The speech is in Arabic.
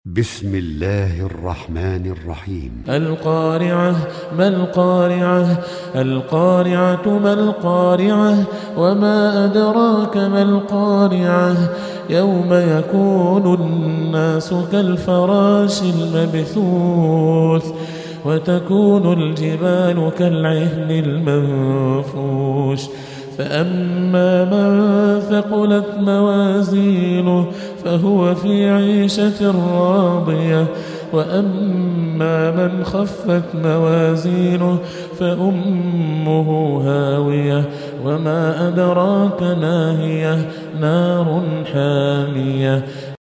بسم الله الرحمن الرحيم. القارعة ما القارعة القارعة ما القارعة وما أدراك ما القارعة يوم يكون الناس كالفراش المبثوث وتكون الجبال كالعهن المنفوش فأما من ثقلت موازينه فهو في عيشة راضية وأما من خفت موازينه فأمه هاوية وما أدراك ما هي نار حامية